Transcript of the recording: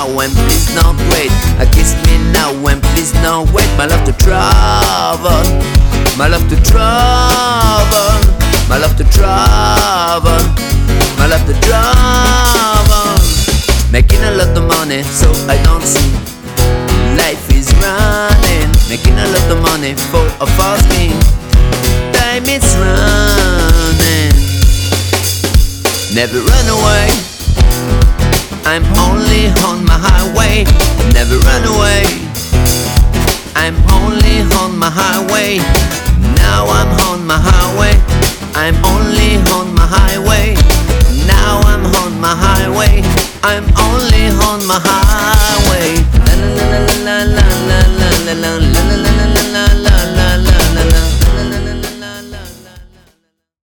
now and please don't wait. Kiss me now and please don't wait. My love to travel, my love to travel, my love to travel, my love to travel. Making a lot of money so I don't see life is running. Making a lot of money for a fast game. Time is running. Never run away, I'm only on my highway. Never run away, I'm only on my highway. Now I'm on my highway, I'm only on